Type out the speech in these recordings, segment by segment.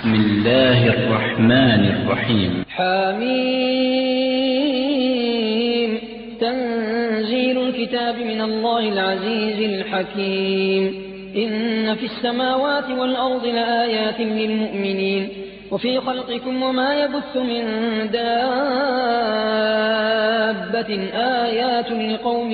بسم الله الرحمن الرحيم. حميم. تنزيل الكتاب من الله العزيز الحكيم. إن في السماوات والأرض لآيات للمؤمنين وفي خلقكم وما يبث من دابة آيات لقوم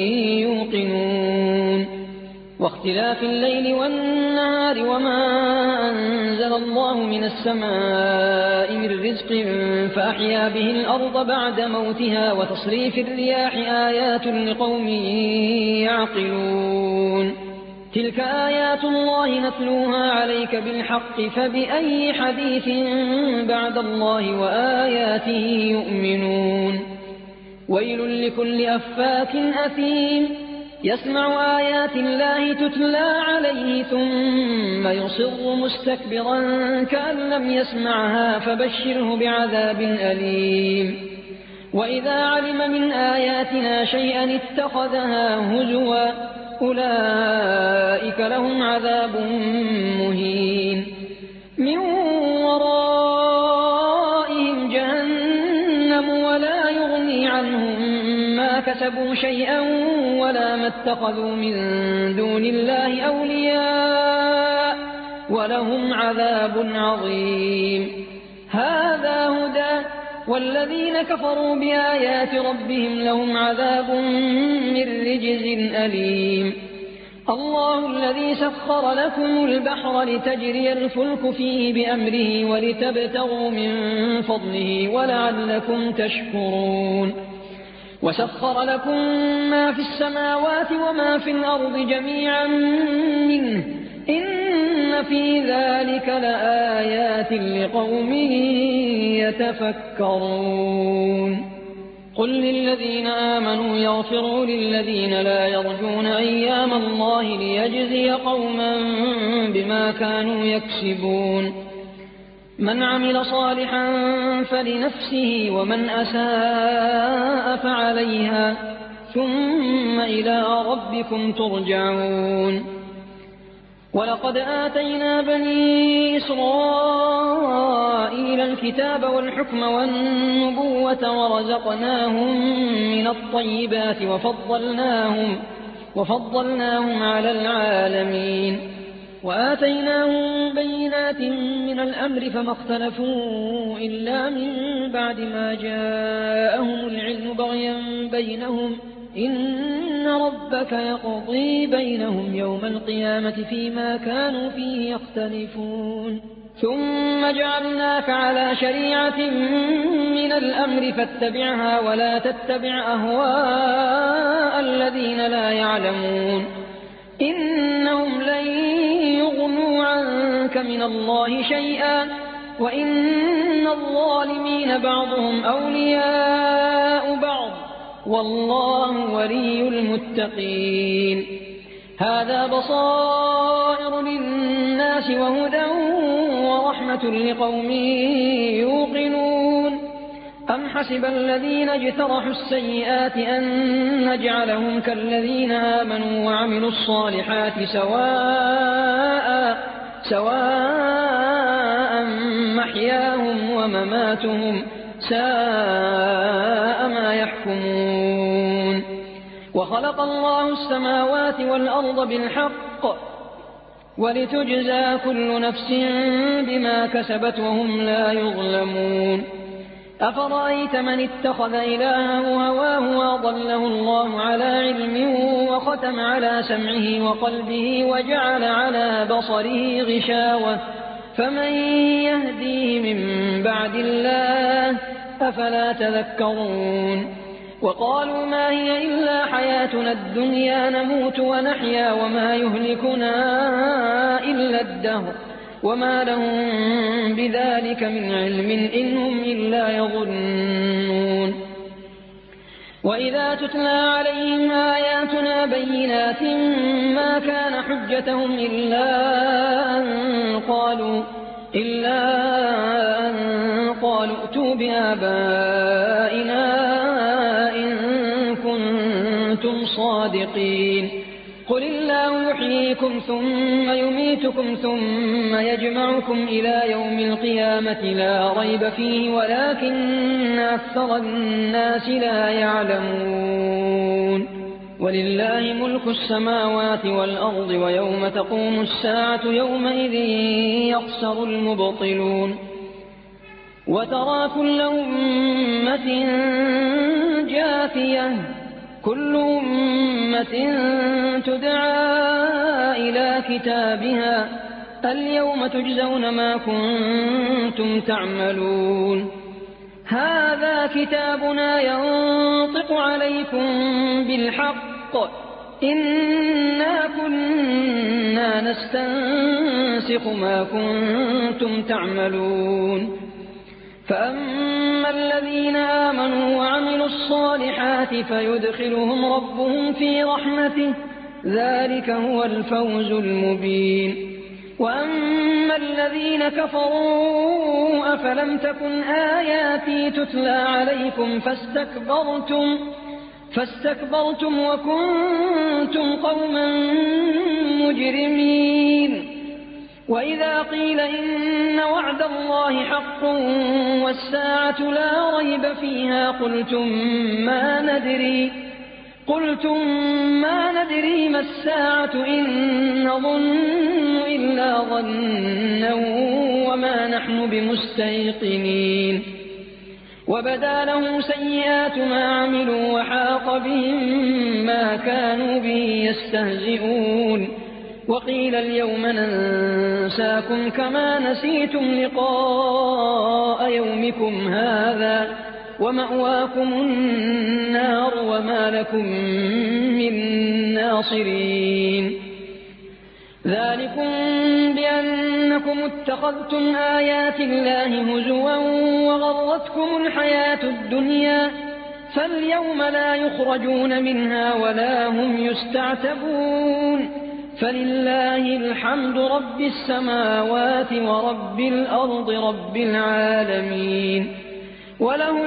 يوقنون. واختلاف الليل والنهار وما أنزل الله من السماء من رزق فأحيا به الأرض بعد موتها وتصريف الرياح آيات لقوم يعقلون. تلك آيات الله نتلوها عليك بالحق فبأي حديث بعد الله وآياته يؤمنون. ويل لكل أفاك أثيم يسمع آيات الله تتلى عليه ثم يصر مستكبرا كأن لم يسمعها فبشره بعذاب أليم. وإذا علم من آياتنا شيئا اتخذها هزوا أولئك لهم عذاب مهين. من ورائهم جهنم ولا يغني عنهم ما كسبوا شيئا ولا ما اتخذوا من دون الله أولياء ولهم عذاب عظيم. هذا هدى والذين كفروا بآيات ربهم لهم عذاب من رجز أليم. الله الذي سخر لكم البحر لتجري الفلك فيه بأمره ولتبتغوا من فضله ولعلكم تشكرون. وسخر لكم ما في السماوات وما في الأرض جميعا منه إن في ذلك لآيات لقوم يتفكرون. قل للذين آمنوا يغفروا للذين لا يرجون أيام الله ليجزي قوما بما كانوا يكسبون. من عمل صالحا فلنفسه ومن أساء فعليها ثم إلى ربكم ترجعون. ولقد آتينا بني إسرائيل الكتاب والحكم والنبوة ورزقناهم من الطيبات وفضلناهم على العالمين. وآتيناهم بينات من الأمر فما اختلفوا إلا من بعد ما جاءهم العلم بغيا بينهم إن ربك يقضي بينهم يوم القيامة فيما كانوا فيه يختلفون. ثم جعلناك على شريعة من الأمر فاتبعها ولا تتبع أهواء الذين لا يعلمون إنهم لن يغنوا عنك من الله شيئا وإن الظالمين بعضهم أولياء بعض والله ولي المتقين. هذا بصائر للناس وهدى ورحمة لقوم يوقنون. أم حسب الذين اجترحوا السيئات أن نجعلهم كالذين آمنوا وعملوا الصالحات سواء محياهم ومماتهم ساء ما يحكمون. وخلق الله السماوات والأرض بالحق ولتجزى كل نفس بما كسبت وهم لا يظلمون. أفرأيت من اتخذ إلهه هواه وأضله الله على علم وختم على سمعه وقلبه وجعل على بصره غشاوة فمن يهديه من بعد الله أفلا تذكرون. وقالوا ما هي إلا حياتنا الدنيا نموت ونحيا وما يهلكنا إلا الدهر وما لهم بذلك من علم إن هم إلا يظنون. وإذا تتلى عليهم آياتنا بينات ما كان حجتهم إلا أن قالوا ائتوا بآبائنا إن كنتم صادقين. قل الله يحييكم يحييكم ثم يميتكم ثم يجمعكم إلى يوم القيامة لا ريب فيه ولكن أكثر الناس لا يعلمون ولله ملك السماوات والأرض ويوم تقوم الساعة يومئذ يخسر المبطلون وترى كل أمة جاثية كل أمة تدعى إلى كتابها اليوم تجزون ما كنتم تعملون هذا كتابنا ينطق عليكم بالحق إنا كنا نستنسخ ما كنتم تعملون فأما الذين آمنوا وعملوا الصالحات فيدخلهم ربهم في رحمته ذلك هو الفوز المبين وأما الذين كفروا أفلم تكن آياتي تتلى عليكم فاستكبرتم وكنتم قوما مجرمين وإذا قيل إن وعد الله حق والساعة لا ريب فيها قلتم ما ندري ما الساعة إن نظن إلا ظنا وما نحن بمستيقنين وبدا لهم سيئات ما عملوا وحاق بهم ما كانوا به يستهزئون وقيل اليوم ننساكم كما نسيتم لقاء يومكم هذا ومأواكم النار وما لكم من ناصرين ذلكم بأنكم اتخذتم آيات الله هزوا وغرتكم الحياة الدنيا فاليوم لا يخرجون منها ولا هم يستعتبون فلله الحمد رب السماوات ورب الأرض رب العالمين وله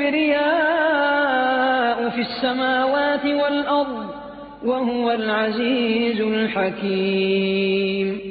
الكبرياء في السماوات والأرض وهو العزيز الحكيم